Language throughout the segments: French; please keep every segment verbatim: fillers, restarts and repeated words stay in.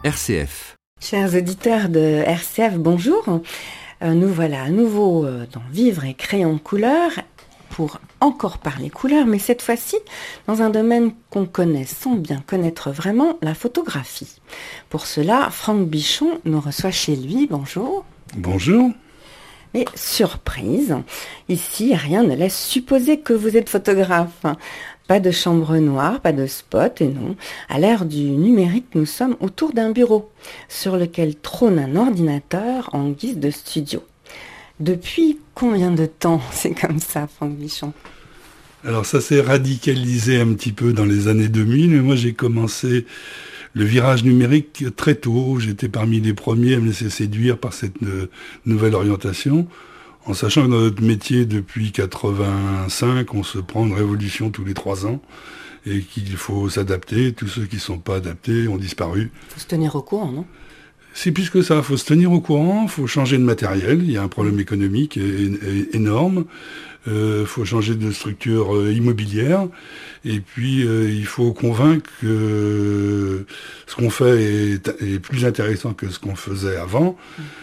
R C F. Chers auditeurs de R C F, bonjour. Euh, nous voilà à nouveau euh, dans Vivre et créer en couleur pour encore parler couleur, mais cette fois-ci dans un domaine qu'on connaît sans bien connaître vraiment, la photographie. Pour cela, Franck Bichon nous reçoit chez lui. Bonjour. Bonjour. Mais surprise, ici rien ne laisse supposer que vous êtes photographe. Pas de chambre noire, pas de spot, et non. À l'ère du numérique, nous sommes autour d'un bureau sur lequel trône un ordinateur en guise de studio. Depuis combien de temps c'est comme ça, Franck Bichon ? Alors ça s'est radicalisé un petit peu dans les années deux mille, mais moi j'ai commencé le virage numérique très tôt. J'étais parmi les premiers à me laisser séduire par cette euh, nouvelle orientation, en sachant que dans notre métier, depuis quatre-vingt-cinq, on se prend une révolution tous les trois ans et qu'il faut s'adapter. Tous ceux qui ne sont pas adaptés ont disparu. Il faut se tenir au courant, non ? C'est plus que ça, il faut se tenir au courant, il faut changer de matériel, il y a un problème économique é- é- énorme, il euh, faut changer de structure euh, immobilière, et puis euh, il faut convaincre que euh, ce qu'on fait est, est plus intéressant que ce qu'on faisait avant,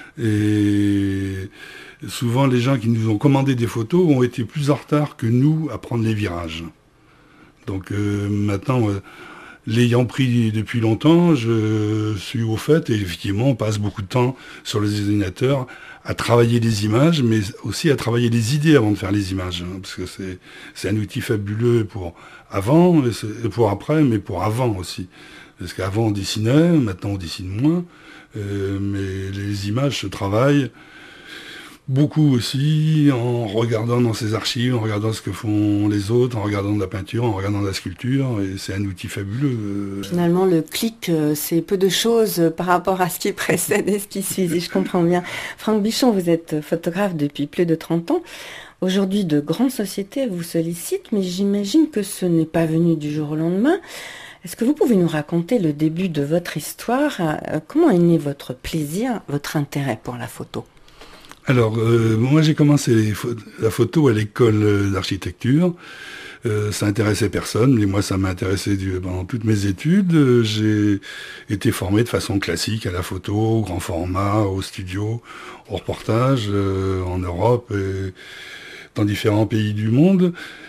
et souvent les gens qui nous ont commandé des photos ont été plus en retard que nous à prendre les virages. Donc euh, maintenant... Euh, L'ayant pris depuis longtemps, je suis au fait, et effectivement, on passe beaucoup de temps sur les ordinateurs à travailler les images, mais aussi à travailler les idées avant de faire les images, hein, parce que c'est, c'est un outil fabuleux pour avant, et pour après, mais pour avant aussi. Parce qu'avant on dessinait, maintenant on dessine moins, euh, mais les images se travaillent beaucoup aussi en regardant dans ses archives, en regardant ce que font les autres, en regardant de la peinture, en regardant de la sculpture, et c'est un outil fabuleux. Finalement, le clic, c'est peu de choses par rapport à ce qui précède et ce qui suit, si je comprends bien. Franck Bichon, vous êtes photographe depuis plus de trente ans. Aujourd'hui, de grandes sociétés vous sollicitent, mais j'imagine que ce n'est pas venu du jour au lendemain. Est-ce que vous pouvez nous raconter le début de votre histoire ? Comment est né votre plaisir, votre intérêt pour la photo ? Alors, euh, moi j'ai commencé la photo à l'école d'architecture. Euh, ça intéressait personne, mais moi ça m'a intéressé pendant toutes mes études. Euh, j'ai été formé de façon classique à la photo, au grand format, au studio, au reportage, euh, en Europe et dans différents pays du monde.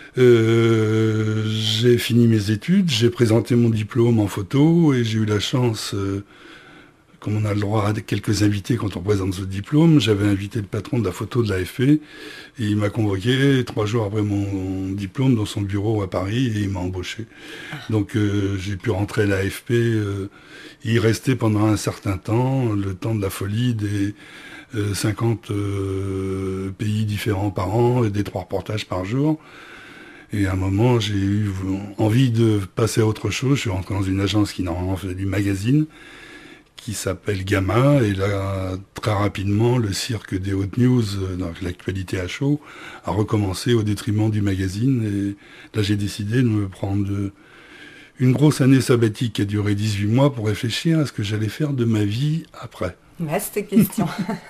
Euh, j'ai fini mes études, j'ai présenté mon diplôme en photo et j'ai eu la chance... Euh, Comme on a le droit à quelques invités quand on présente ce diplôme, j'avais invité le patron de la photo de l'A F P et il m'a convoqué trois jours après mon diplôme dans son bureau à Paris et il m'a embauché. Donc euh, j'ai pu rentrer à l'A F P, euh, y rester pendant un certain temps, le temps de la folie des euh, cinquante euh, pays différents par an et des trois reportages par jour. Et à un moment, j'ai eu envie de passer à autre chose. Je suis rentré dans une agence qui normalement faisait du magazine, qui s'appelle Gamma, et là, très rapidement, le cirque des hautes news, donc l'actualité à chaud, a recommencé au détriment du magazine, et là j'ai décidé de me prendre une grosse année sabbatique qui a duré dix-huit mois pour réfléchir à ce que j'allais faire de ma vie après. Vaste question.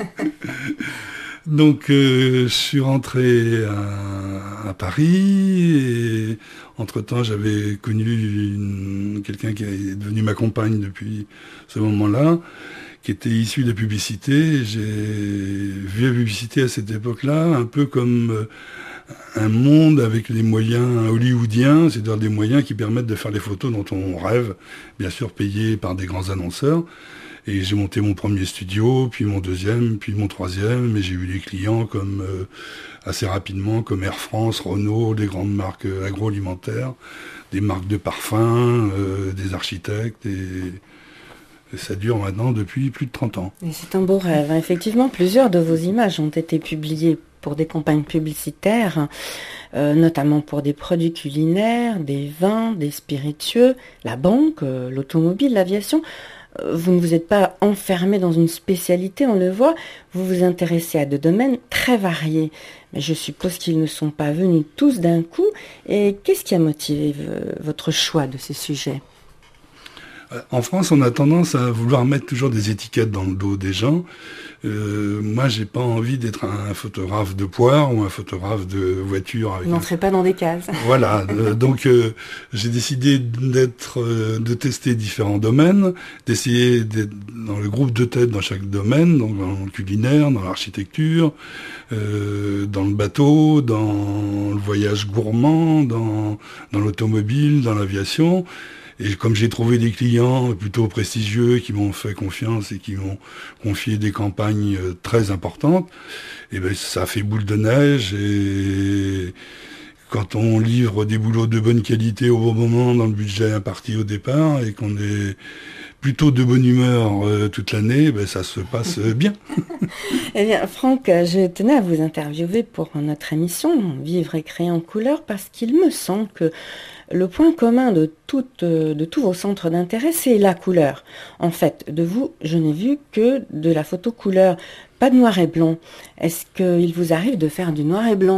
Donc euh, je suis rentré à, à Paris et entre-temps j'avais connu une, quelqu'un qui est devenu ma compagne depuis ce moment-là, qui était issu de la publicité. J'ai vu la publicité à cette époque-là un peu comme euh, un monde avec les moyens hollywoodiens, c'est-à-dire des moyens qui permettent de faire les photos dont on rêve, bien sûr payés par des grands annonceurs. Et j'ai monté mon premier studio, puis mon deuxième, puis mon troisième, et j'ai eu des clients comme euh, assez rapidement, comme Air France, Renault, des grandes marques euh, agroalimentaires, des marques de parfums, euh, des architectes, et, et ça dure maintenant depuis plus de trente ans. Et c'est un beau rêve. Effectivement, plusieurs de vos images ont été publiées pour des campagnes publicitaires, euh, notamment pour des produits culinaires, des vins, des spiritueux, la banque, euh, l'automobile, l'aviation. Vous ne vous êtes pas enfermé dans une spécialité, on le voit, vous vous intéressez à des domaines très variés. Mais je suppose qu'ils ne sont pas venus tous d'un coup. Et qu'est-ce qui a motivé v- votre choix de ces sujets ? En France, on a tendance à vouloir mettre toujours des étiquettes dans le dos des gens. Euh, moi, j'ai pas envie d'être un photographe de poire ou un photographe de voiture. Vous n'entrez un... pas dans des cases. Voilà. euh, donc, euh, j'ai décidé d'être, euh, de tester différents domaines, d'essayer d'être dans le groupe de tête dans chaque domaine, donc dans le culinaire, dans l'architecture, euh, dans le bateau, dans le voyage gourmand, dans, dans l'automobile, dans l'aviation. Et comme j'ai trouvé des clients plutôt prestigieux qui m'ont fait confiance et qui m'ont confié des campagnes très importantes, et ben ça a fait boule de neige. Et quand on livre des boulots de bonne qualité au bon moment dans le budget imparti au départ et qu'on est plutôt de bonne humeur euh, toute l'année, ben ça se passe bien. Eh bien, Franck, je tenais à vous interviewer pour notre émission Vivre et créer en couleur parce qu'il me semble que le point commun de, toutes, de tous vos centres d'intérêt, c'est la couleur. En fait, de vous, je n'ai vu que de la photo couleur, pas de noir et blanc. Est-ce qu'il vous arrive de faire du noir et blanc ?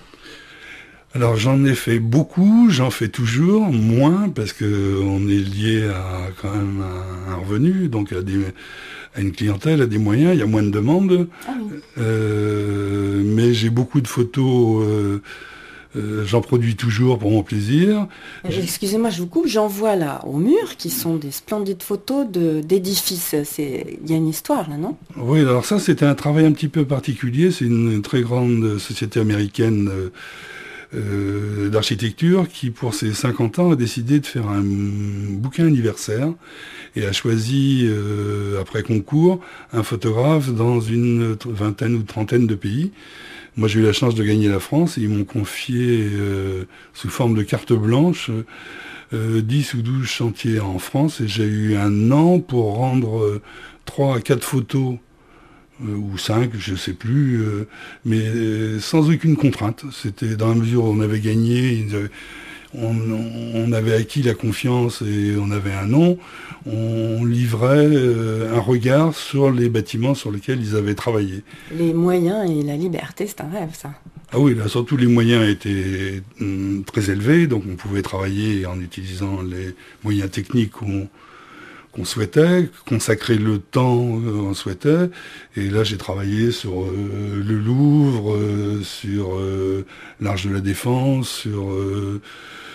Alors j'en ai fait beaucoup, j'en fais toujours, moins, parce que on est lié à quand même un revenu, donc à, des, à une clientèle, à des moyens, il y a moins de demandes. Ah oui. euh, mais j'ai beaucoup de photos, euh, euh, j'en produis toujours pour mon plaisir. Excusez-moi, je vous coupe, j'en vois là au mur qui sont des splendides photos de, d'édifices. C'est, il y a une histoire là, non ? Oui, alors ça c'était un travail un petit peu particulier, c'est une très grande société américaine euh, Euh, d'architecture qui, pour ses cinquante ans, a décidé de faire un bouquin anniversaire et a choisi, euh, après concours, un photographe dans une vingtaine ou trentaine de pays. Moi, j'ai eu la chance de gagner la France et ils m'ont confié, euh, sous forme de carte blanche, euh, dix ou douze chantiers en France et j'ai eu un an pour rendre euh, trois à quatre photos ou cinq, je sais plus, euh, mais euh, sans aucune contrainte. C'était dans la mesure où on avait gagné, on, on avait acquis la confiance et on avait un nom, on livrait euh, un regard sur les bâtiments sur lesquels ils avaient travaillé. Les moyens et la liberté, c'est un rêve, ça. Ah oui, là, surtout les moyens étaient hum, très élevés, donc on pouvait travailler en utilisant les moyens techniques qu'on qu'on souhaitait, consacrer le temps euh, on souhaitait. Et là, j'ai travaillé sur euh, le Louvre, euh, sur euh, l'Arche de la Défense, sur euh,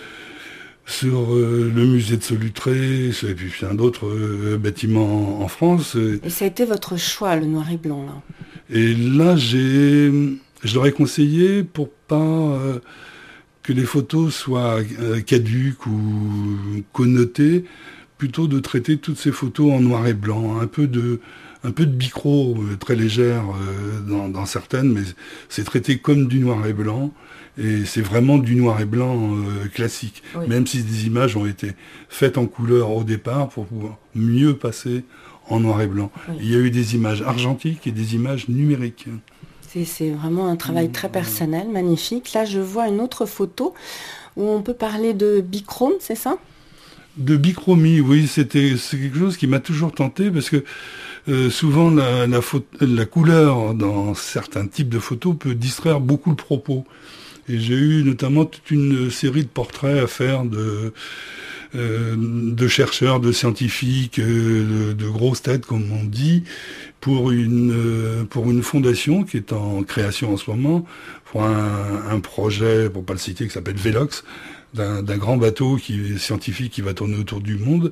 sur euh, le musée de Solutré, et puis plein d'autres euh, bâtiments en France. Et ça a été votre choix, le noir et blanc, là ? Et là, j'ai, je leur ai conseillé pour pas euh, que les photos soient euh, caduques ou connotées, plutôt de traiter toutes ces photos en noir et blanc, un peu de, un peu de bicro, euh, très légère euh, dans, dans certaines, mais c'est traité comme du noir et blanc, et c'est vraiment du noir et blanc euh, classique, oui. Même si des images ont été faites en couleur au départ pour pouvoir mieux passer en noir et blanc. Oui. Il y a eu des images argentiques et des images numériques. C'est, c'est vraiment un travail très personnel, magnifique. Là, je vois une autre photo où on peut parler de bichrome, c'est ça ? De bichromie, oui, c'était c'est quelque chose qui m'a toujours tenté parce que euh, souvent la, la, photo, la couleur dans certains types de photos peut distraire beaucoup le propos. Et j'ai eu notamment toute une série de portraits à faire de, euh, de chercheurs, de scientifiques, euh, de, de grosses têtes comme on dit, pour une euh, pour une fondation qui est en création en ce moment, pour un, un projet, pour pas le citer, qui s'appelle Velox. D'un, d'un grand bateau qui est scientifique qui va tourner autour du monde.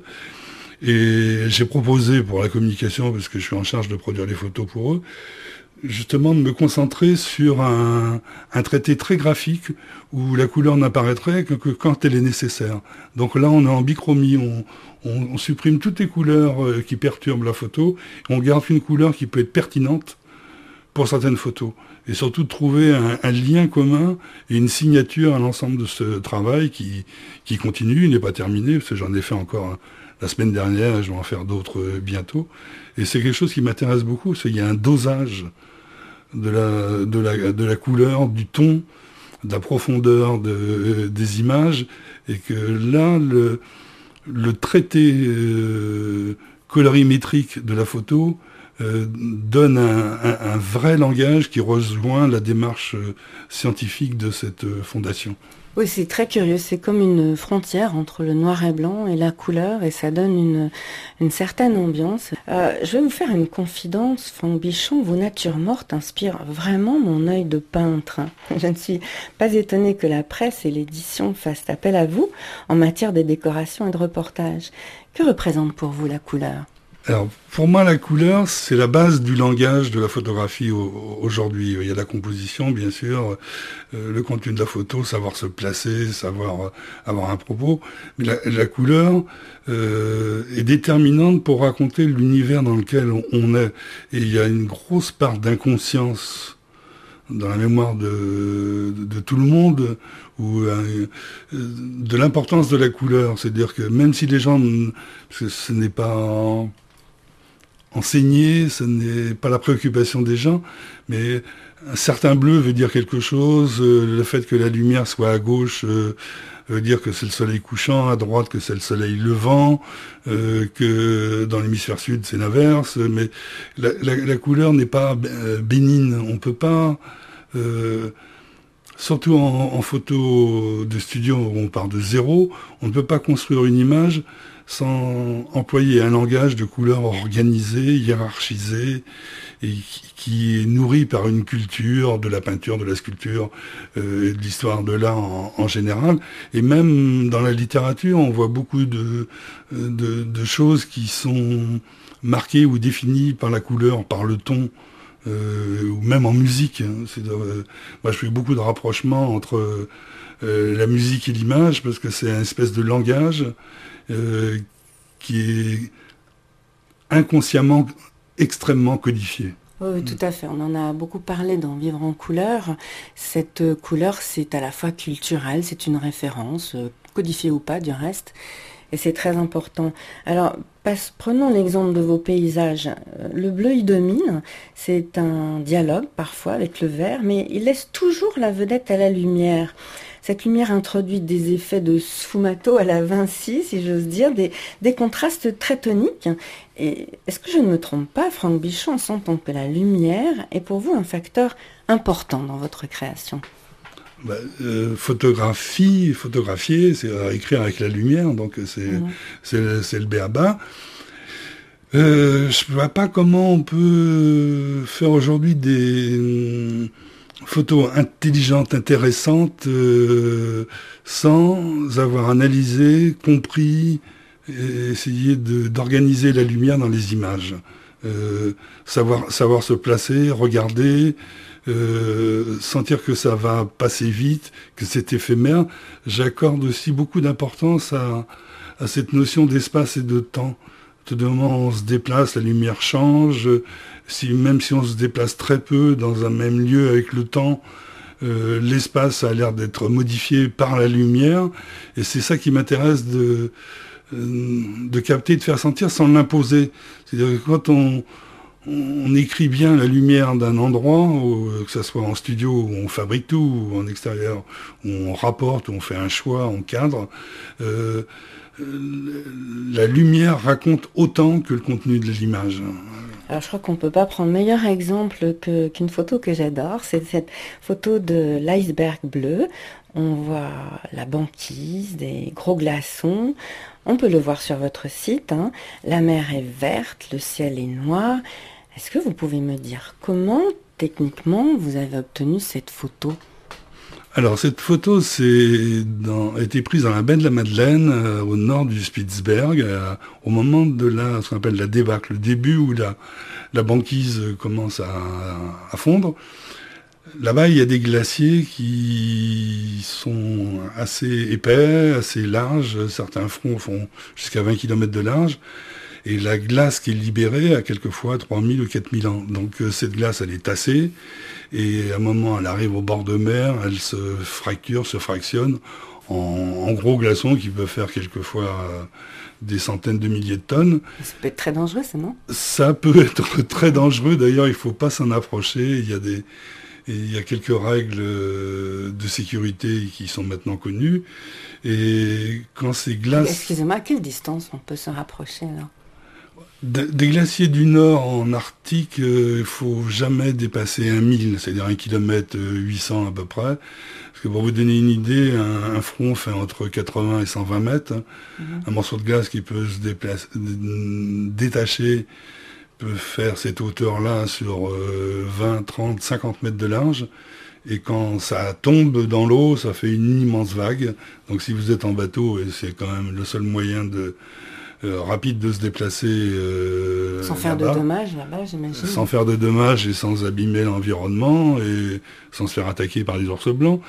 Et j'ai proposé pour la communication, parce que je suis en charge de produire les photos pour eux, justement de me concentrer sur un, un traité très graphique où la couleur n'apparaîtrait que, que quand elle est nécessaire. Donc là, on est en bichromie, on, on, on supprime toutes les couleurs euh, qui perturbent la photo, on garde une couleur qui peut être pertinente pour certaines photos. Et surtout de trouver un, un lien commun et une signature à l'ensemble de ce travail qui, qui continue, il n'est pas terminé, parce que j'en ai fait encore la semaine dernière, et je vais en faire d'autres bientôt. Et c'est quelque chose qui m'intéresse beaucoup, parce qu'il y a un dosage de la, de la, de la couleur, du ton, de la profondeur de, des images, et que là, le, le traité euh, colorimétrique de la photo Euh, donne un, un, un vrai langage qui rejoint la démarche euh, scientifique de cette euh, fondation. Oui, c'est très curieux. C'est comme une frontière entre le noir et blanc et la couleur, et ça donne une, une certaine ambiance. Euh, je vais vous faire une confidence, Franck Bichon. Vos natures mortes inspirent vraiment mon œil de peintre. Je ne suis pas étonnée que la presse et l'édition fassent appel à vous en matière de décoration et de reportage. Que représente pour vous la couleur ? Alors, pour moi, la couleur, c'est la base du langage de la photographie aujourd'hui. Il y a la composition, bien sûr, euh, le contenu de la photo, savoir se placer, savoir avoir un propos. Mais la, la couleur euh, est déterminante pour raconter l'univers dans lequel on, on est. Et il y a une grosse part d'inconscience dans la mémoire de, de, de tout le monde, ou euh, de l'importance de la couleur. C'est-à-dire que même si les gens, parce que ce n'est pas enseigner, ce n'est pas la préoccupation des gens, mais un certain bleu veut dire quelque chose, euh, le fait que la lumière soit à gauche euh, veut dire que c'est le soleil couchant, à droite que c'est le soleil levant, euh, que dans l'hémisphère sud c'est l'inverse, mais la, la, la couleur n'est pas bénigne, on peut pas... Euh, surtout en, en photo de studio où on part de zéro, on ne peut pas construire une image sans employer un langage de couleurs organisé, hiérarchisé, et qui, qui est nourri par une culture de la peinture, de la sculpture, euh, de l'histoire de l'art en, en général. Et même dans la littérature, on voit beaucoup de, de, de choses qui sont marquées ou définies par la couleur, par le ton. Euh, ou même en musique. Hein. C'est de, euh, moi, je fais beaucoup de rapprochements entre euh, la musique et l'image, parce que c'est une espèce de langage euh, qui est inconsciemment extrêmement codifié. Oui, tout à fait. On en a beaucoup parlé dans Vivre en couleur. Cette couleur, c'est à la fois culturel, c'est une référence, codifiée ou pas du reste. Et c'est très important. Alors, passe, prenons l'exemple de vos paysages. Le bleu y domine, c'est un dialogue parfois avec le vert, mais il laisse toujours la vedette à la lumière. Cette lumière introduit des effets de sfumato à la Vinci, si j'ose dire, des, des contrastes très toniques. Et est-ce que je ne me trompe pas, Franck Bichon, en sentant que la lumière est pour vous un facteur important dans votre création ? Bah, euh, photographie, photographier, c'est euh, écrire avec la lumière, donc c'est mmh. c'est, c'est le b a ba. Euh, je vois pas comment on peut faire aujourd'hui des euh, photos intelligentes, intéressantes, euh, sans avoir analysé, compris, et essayer de, d'organiser la lumière dans les images. Euh, savoir, savoir se placer, regarder, Euh, sentir que ça va passer vite, que c'est éphémère. J'accorde aussi beaucoup d'importance à, à cette notion d'espace et de temps. Tout d'un moment, on se déplace, la lumière change. Si, même si on se déplace très peu dans un même lieu avec le temps, euh, l'espace a l'air d'être modifié par la lumière. Et c'est ça qui m'intéresse de, de capter, de faire sentir sans l'imposer. C'est-à-dire que quand on on écrit bien la lumière d'un endroit, ou, que ce soit en studio où on fabrique tout, ou en extérieur où on rapporte, où on fait un choix, on cadre. Euh, la lumière raconte autant que le contenu de l'image. Alors je crois qu'on ne peut pas prendre meilleur exemple que, qu'une photo que j'adore, c'est cette photo de l'iceberg bleu. On voit la banquise, des gros glaçons. On peut le voir sur votre site, hein. La mer est verte, le ciel est noir. Est-ce que vous pouvez me dire comment, techniquement, vous avez obtenu cette photo ? Alors, cette photo c'est dans, a été prise dans la baie de la Madeleine, euh, au nord du Spitzberg, euh, au moment de la, ce qu'on appelle la débâcle, le début où la, la banquise commence à, à fondre. Là-bas, il y a des glaciers qui sont assez épais, assez larges. Certains fronts font jusqu'à vingt kilomètres de large. Et la glace qui est libérée a quelquefois trois mille ou quatre mille ans. Donc euh, cette glace, elle est tassée. Et à un moment, elle arrive au bord de mer, elle se fracture, se fractionne en, en gros glaçons qui peuvent faire quelquefois euh, des centaines de milliers de tonnes. Ça peut être très dangereux, ça, non ? Ça peut être très dangereux. D'ailleurs, il ne faut pas s'en approcher. Il y a des... Et il y a quelques règles de sécurité qui sont maintenant connues. Et quand ces glaces... Excusez-moi, à quelle distance on peut se rapprocher alors ? Des glaciers du Nord en Arctique, il euh, faut jamais dépasser un mille, c'est-à-dire un kilomètre huit cents à peu près. Parce que pour vous donner une idée, un, un front fait entre quatre-vingts et cent vingt mètres. Mmh. Un morceau de glace qui peut se déplacer, détacher peut faire cette hauteur-là sur euh, vingt, trente, cinquante mètres de large. Et quand ça tombe dans l'eau, ça fait une immense vague. Donc si vous êtes en bateau, et c'est quand même le seul moyen de Euh, rapide de se déplacer euh, sans faire de dommages là-bas, j'imagine. Sans faire de dommages et sans abîmer l'environnement et sans se faire attaquer par les ours blancs.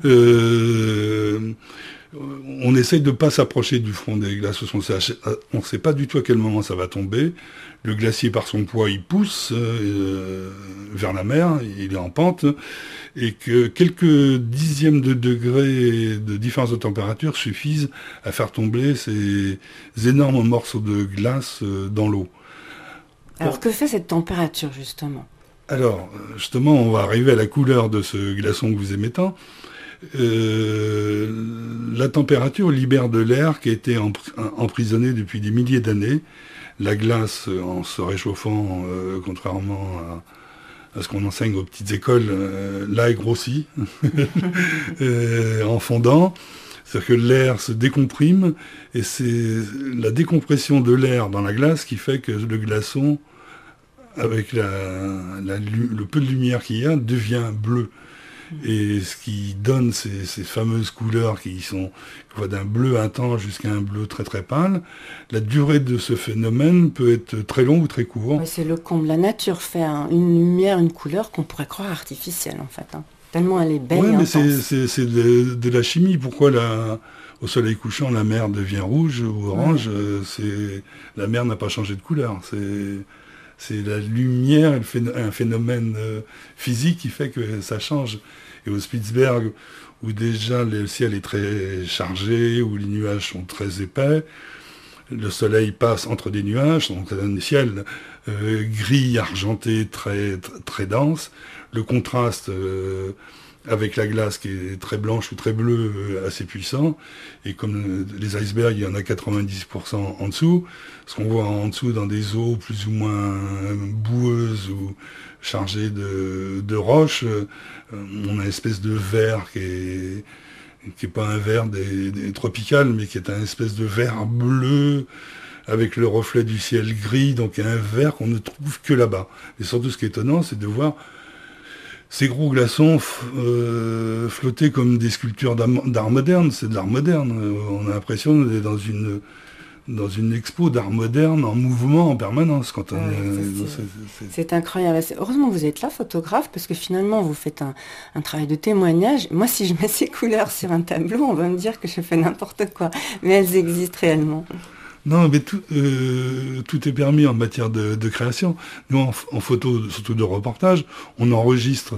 euh, on essaye de pas s'approcher du front des glaces, parce qu'on ne sait pas du tout à quel moment ça va tomber. Le glacier, par son poids, il pousse euh, vers la mer, il est en pente, et que quelques dixièmes de degrés de différence de température suffisent à faire tomber ces énormes morceaux de glace euh, dans l'eau. Alors, bon. Que fait cette température, justement ? Alors, justement, on va arriver à la couleur de ce glaçon que vous aimez tant. Euh, la température libère de l'air qui a été emprisonné depuis des milliers d'années. La glace, en se réchauffant, euh, contrairement à, à ce qu'on enseigne aux petites écoles, euh, là, est grossie euh, en fondant. C'est-à-dire que l'air se décomprime, et c'est la décompression de l'air dans la glace qui fait que le glaçon, avec la, la, le peu de lumière qu'il y a, devient bleu. Et ce qui donne ces, ces fameuses couleurs qui sont d'un bleu intense jusqu'à un bleu très très pâle. La durée de ce phénomène peut être très long ou très court. Ouais, c'est le comble. La nature fait un, une lumière, une couleur qu'on pourrait croire artificielle en fait. Hein. Tellement elle est belle. Oui, mais c'est, c'est, c'est de, de la chimie. Pourquoi la, au soleil couchant la mer devient rouge ou orange? Ouais. C'est, la mer n'a pas changé de couleur. C'est... C'est la lumière, un phénomène physique qui fait que ça change. Et au Spitzberg, où déjà le ciel est très chargé, où les nuages sont très épais, le soleil passe entre des nuages, donc c'est un ciel euh, gris, argenté, très, très, très dense. Le contraste euh, avec la glace qui est très blanche ou très bleue, euh, assez puissant. Et comme les icebergs, il y en a quatre-vingt-dix pour cent en dessous. Ce qu'on voit en dessous dans des eaux plus ou moins boueuses ou chargées de, de roches, euh, on a une espèce de vert qui est, qui est pas un vert des, des tropical, mais qui est un espèce de vert bleu avec le reflet du ciel gris, donc un vert qu'on ne trouve que là-bas. Et surtout, ce qui est étonnant, c'est de voir ces gros glaçons euh, flotter comme des sculptures d'art moderne. C'est de l'art moderne. On a l'impression d'être dans une, dans une expo d'art moderne en mouvement en permanence. Quand on ouais, est, c'est, c'est, c'est incroyable. C'est, heureusement que vous êtes là, photographe, parce que finalement, vous faites un, un travail de témoignage. Moi, si je mets ces couleurs sur un tableau, on va me dire que je fais n'importe quoi. Mais elles existent réellement. Non, mais tout, euh, tout est permis en matière de, de création. Nous, en, en photo, surtout de reportage, on enregistre,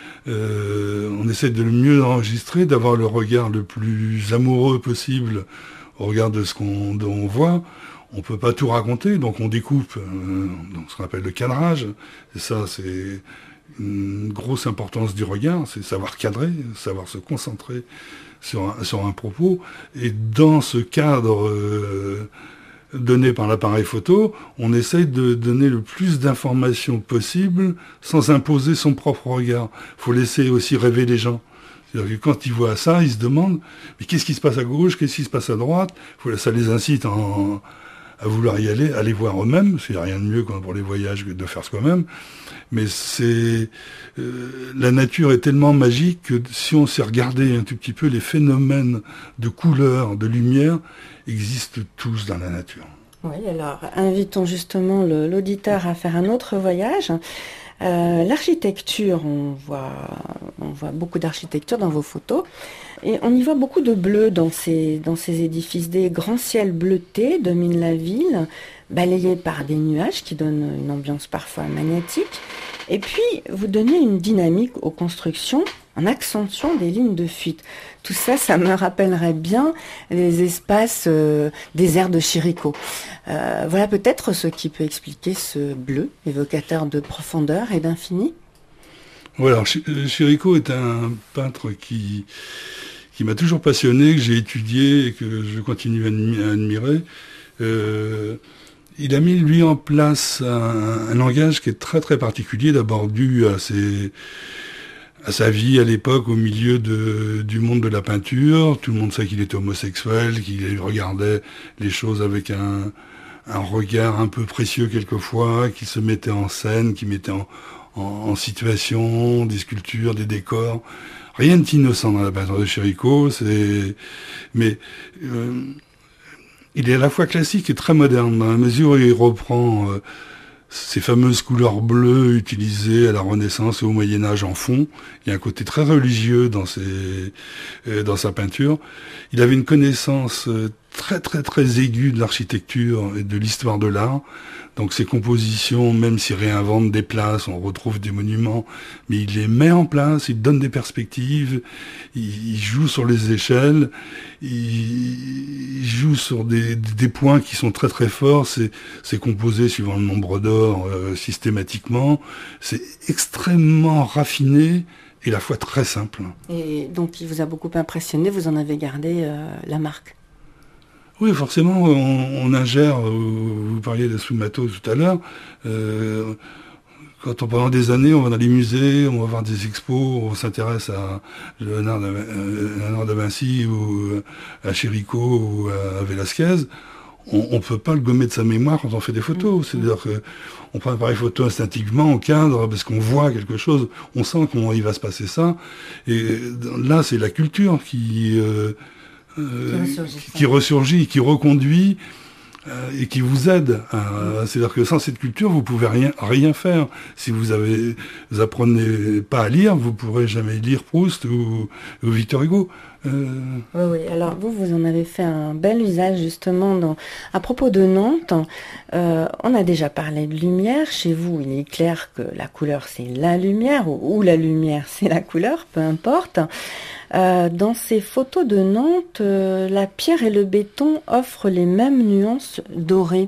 euh, on essaie de le mieux enregistrer, d'avoir le regard le plus amoureux possible au regard de ce qu'on, dont on voit. On peut pas tout raconter, donc on découpe, euh, donc ce qu'on appelle le cadrage. Et ça, c'est une grosse importance du regard, c'est savoir cadrer, savoir se concentrer sur un, sur un propos. Et dans ce cadre euh, donné par l'appareil photo, on essaye de donner le plus d'informations possible sans imposer son propre regard. Il faut laisser aussi rêver les gens. C'est-à-dire que quand ils voient ça, ils se demandent mais qu'est-ce qui se passe à gauche, qu'est-ce qui se passe à droite. Ça les incite en, à vouloir y aller, aller voir eux-mêmes. Il n'y a rien de mieux pour les voyages que de faire soi-même. Mais c'est euh, la nature est tellement magique que si on sait regarder un tout petit peu, les phénomènes de couleur, de lumière existent tous dans la nature. Oui, alors invitons justement le, l'auditeur à faire un autre voyage. Euh, l'architecture, on voit, on voit beaucoup d'architecture dans vos photos. Et on y voit beaucoup de bleu dans ces, dans ces édifices. Des grands ciels bleutés dominent la ville, balayés par des nuages qui donnent une ambiance parfois magnétique. Et puis, vous donnez une dynamique aux constructions en accentuant des lignes de fuite. Tout ça, ça me rappellerait bien les espaces euh, déserts de Chirico. Euh, voilà peut-être ce qui peut expliquer ce bleu, évocateur de profondeur et d'infini. Oui, alors Chirico est un peintre qui, qui m'a toujours passionné, que j'ai étudié et que je continue à admirer. Euh, Il a mis, lui, en place un, un langage qui est très très particulier, d'abord dû à, ses, à sa vie à l'époque au milieu de, du monde de la peinture. Tout le monde sait qu'il était homosexuel, qu'il regardait les choses avec un, un regard un peu précieux quelquefois, qu'il se mettait en scène, qu'il mettait en, en, en situation, des sculptures, des décors. Rien d'innocent dans la peinture de Chérico, c'est... mais... Euh, il est à la fois classique et très moderne, dans la mesure où il reprend euh, ces fameuses couleurs bleues utilisées à la Renaissance et au Moyen-Âge en fond. Il y a un côté très religieux dans, ses, euh, dans sa peinture. Il avait une connaissance euh, très très très aiguë de l'architecture et de l'histoire de l'art. Donc ses compositions, même s'il réinvente des places, on retrouve des monuments, mais il les met en place, il donne des perspectives, il, il joue sur les échelles, il, il joue sur des, des points qui sont très très forts, c'est, c'est composé suivant le nombre d'or euh, systématiquement, c'est extrêmement raffiné et à la fois très simple. Et donc il vous a beaucoup impressionné, vous en avez gardé euh, la marque. Oui, forcément, on, on ingère, euh, vous parliez de Sfumato tout à l'heure, euh, quand on, pendant des années, on va dans les musées, on va voir des expos, on s'intéresse à Léonard de, euh, Léonard de Vinci ou à Chérico ou à Velázquez, on ne peut pas le gommer de sa mémoire quand on fait des photos. C'est-à-dire qu'on prend un appareil photo instinctivement, on cadre, parce qu'on voit quelque chose, on sent comment il va se passer ça. Et là, c'est la culture qui... Euh, Euh, qui, ressurgit, qui ressurgit, qui reconduit euh, et qui vous aide. Euh, c'est-à-dire que sans cette culture, vous pouvez rien rien faire. Si vous avez, vous apprenez pas à lire, vous pourrez jamais lire Proust ou, ou Victor Hugo. Euh... Oui, oui. Alors vous, vous en avez fait un bel usage justement dans. À propos de Nantes, euh, on a déjà parlé de lumière. Chez vous, il est clair que la couleur c'est la lumière ou, ou la lumière c'est la couleur, peu importe. Euh, dans ces photos de Nantes, euh, la pierre et le béton offrent les mêmes nuances dorées.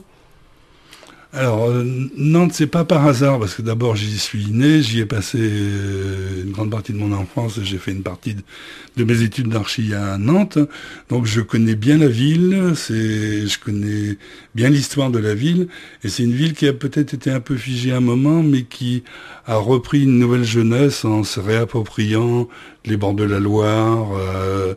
Alors, euh, Nantes, c'est pas par hasard, parce que d'abord, j'y suis né, j'y ai passé euh, une grande partie de mon enfance, et j'ai fait une partie de, de mes études d'archi à Nantes, donc je connais bien la ville, c'est, je connais bien l'histoire de la ville, et c'est une ville qui a peut-être été un peu figée à un moment, mais qui a repris une nouvelle jeunesse en se réappropriant les bords de la Loire, euh,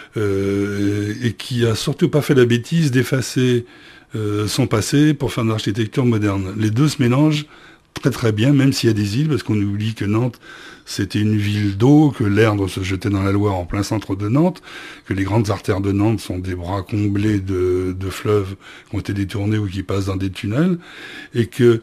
euh, et qui a surtout pas fait la bêtise d'effacer Euh, son passé pour faire de l'architecture moderne. Les deux se mélangent très très bien, même s'il y a des îles, parce qu'on oublie que Nantes, c'était une ville d'eau, que l'Erdre se jetait dans la Loire en plein centre de Nantes, que les grandes artères de Nantes sont des bras comblés de, de fleuves qui ont été détournés ou qui passent dans des tunnels, et que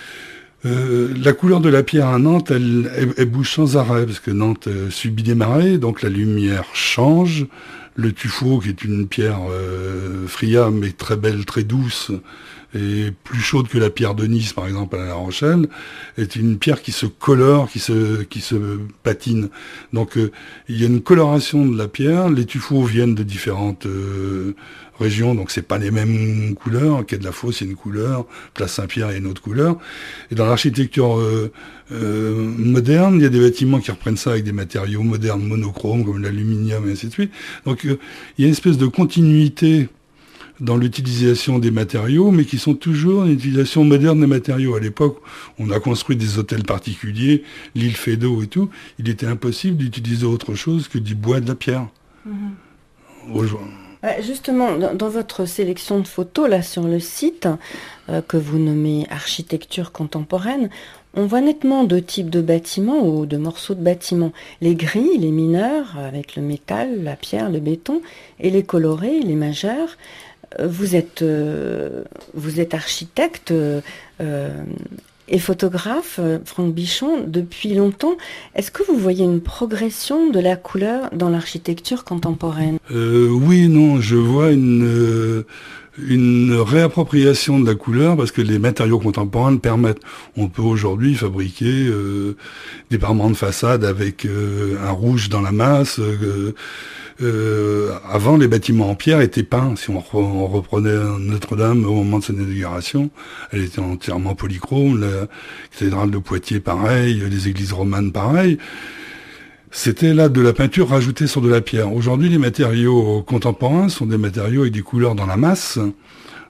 euh, la couleur de la pierre à Nantes, elle, elle, elle bouge sans arrêt, parce que Nantes euh, subit des marées, donc la lumière change. Le tuffeau, qui est une pierre euh, friable, mais très belle, très douce, et plus chaude que la pierre de Nice, par exemple, à La Rochelle, est une pierre qui se colore, qui se, qui se patine. Donc, euh, il y a une coloration de la pierre. Les tuffeaux viennent de différentes euh, régions, donc c'est pas les mêmes couleurs. Quai de la Fosse, c'est une couleur. Place Saint-Pierre, il y a une autre couleur. Et dans l'architecture euh, euh, moderne, il y a des bâtiments qui reprennent ça avec des matériaux modernes monochromes, comme l'aluminium, et ainsi de suite. Donc, euh, il y a une espèce de continuité dans l'utilisation des matériaux, mais qui sont toujours une utilisation moderne des matériaux. À l'époque, on a construit des hôtels particuliers, l'île Feydeau et tout, il était impossible d'utiliser autre chose que du bois et de la pierre. Mmh. Justement, dans, dans votre sélection de photos, là, sur le site, euh, que vous nommez architecture contemporaine, on voit nettement deux types de bâtiments ou de morceaux de bâtiments. Les gris, les mineurs, avec le métal, la pierre, le béton, et les colorés, les majeurs. Vous êtes, euh, vous êtes architecte euh, et photographe, Franck Bichon, depuis longtemps. Est-ce que vous voyez une progression de la couleur dans l'architecture contemporaine ? euh, Oui, non, je vois une... Euh... une réappropriation de la couleur parce que les matériaux contemporains le permettent. On peut aujourd'hui fabriquer euh, des parements de façade avec euh, un rouge dans la masse. Euh, euh, avant, les bâtiments en pierre étaient peints. Si on, re- on reprenait Notre-Dame au moment de son inauguration, elle était entièrement polychrome. La cathédrale de Poitiers, pareil. Les églises romanes, pareil. C'était là de la peinture rajoutée sur de la pierre. Aujourd'hui, les matériaux contemporains sont des matériaux avec des couleurs dans la masse.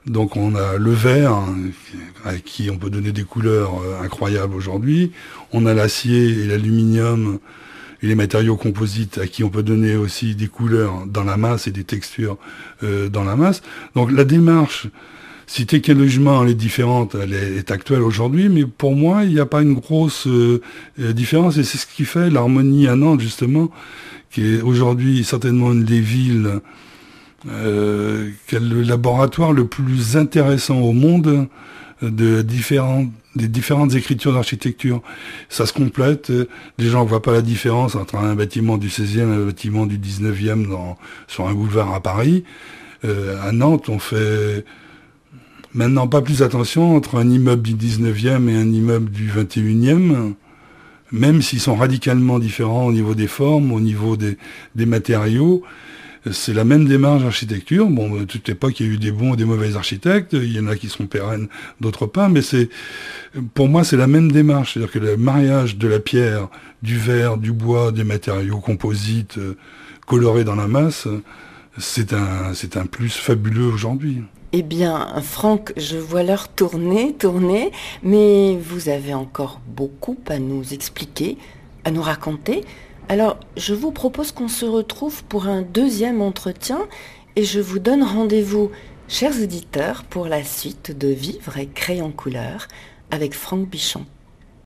Donc on a le verre, à qui on peut donner des couleurs incroyables aujourd'hui. On a l'acier et l'aluminium et les matériaux composites à qui on peut donner aussi des couleurs dans la masse et des textures euh, dans la masse. Donc la démarche, si technologiquement elle est différente, elle est, est actuelle aujourd'hui, mais pour moi, il n'y a pas une grosse euh, différence, et c'est ce qui fait l'harmonie à Nantes, justement, qui est aujourd'hui certainement une des villes euh, qui est le laboratoire le plus intéressant au monde de différentes des différentes écritures d'architecture. Ça se complète. Les gens ne voient pas la différence entre un bâtiment du seizième et un bâtiment du dix-neuvième dans, sur un boulevard à Paris. Euh, à Nantes, on fait maintenant pas plus attention entre un immeuble du dix-neuvième et un immeuble du vingt et unième, même s'ils sont radicalement différents au niveau des formes, au niveau des, des matériaux. C'est la même démarche d'architecture. Bon, à toute époque, il y a eu des bons et des mauvais architectes. Il y en a qui sont pérennes, d'autres pas. Mais c'est, pour moi, c'est la même démarche. C'est-à-dire que le mariage de la pierre, du verre, du bois, des matériaux composites, euh, colorés dans la masse, c'est un, c'est un plus fabuleux aujourd'hui. Eh bien, Franck, je vois l'heure tourner, tourner, mais vous avez encore beaucoup à nous expliquer, à nous raconter. Alors, je vous propose qu'on se retrouve pour un deuxième entretien et je vous donne rendez-vous, chers auditeurs, pour la suite de Vivre et créer en couleur avec Franck Bichon.